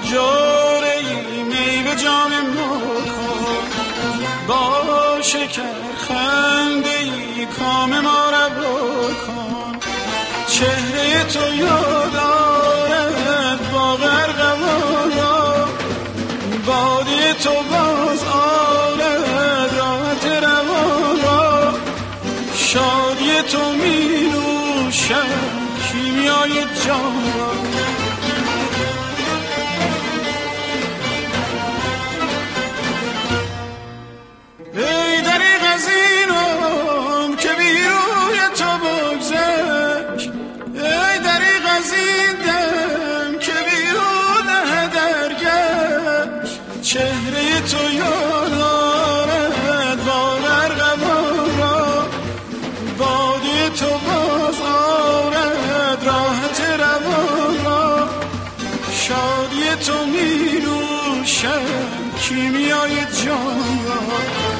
جوری می به جام ما کن، با شکر خنده‌ای کام ما روا کن. چهره تو یاد آرد با غرقوارا، باده تو باز آرد راحت روارا. شادی تو می نوشد کیمیای جان را. ای دریغ از اینم که بی روی تو بگذشت، ای دریغ از این دم که بی روده درگشت. چهره تو یاد آرد با غرقوارا، باده تو باز آرد راحت روارا. شادی تو می نوشد کیمیای جان را.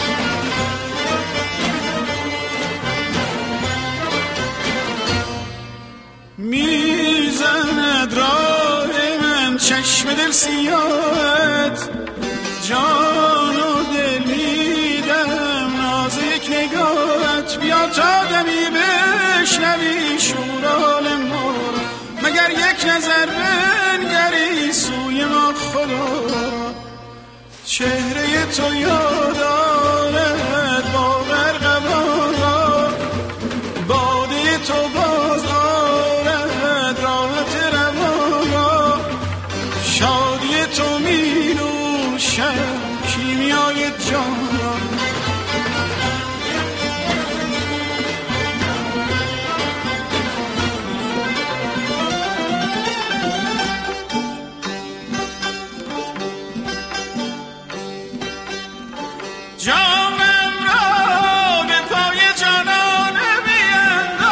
میزند راه من چشم دل سیاهت، جان و دل میدم ناز یک نگاهت. بیا تا دمی بشنوی شورال ما را، مگر یک نظر بنگری سوی ما خدا را. چهره تو یاد آرد با غرقوارا، باده تو باز آرد راحت روارا. شادی تو می نوشد کیمیای جان را. جانم را به پای جانان بینداز،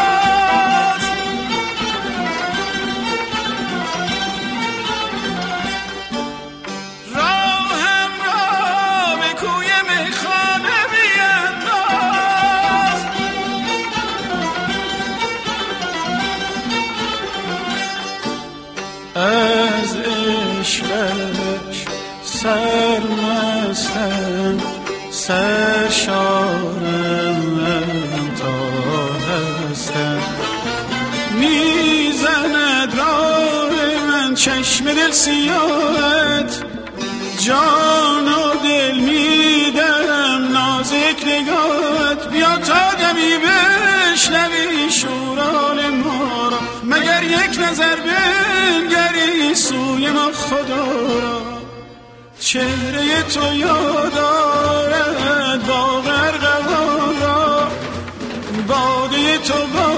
راهم را به کوی میخانه بینداز. از عشقش سرمستم، سرشارم تا هستم. میزند راه من چشم دل سیاهت، جان و دل میدم نازک نگاهت. بیا تا دمی بشنوی شورال ما را، مگر یک نظر بنگری سوی ما خدا را. چهره تو یاد آرد با غرقوارا، باده تو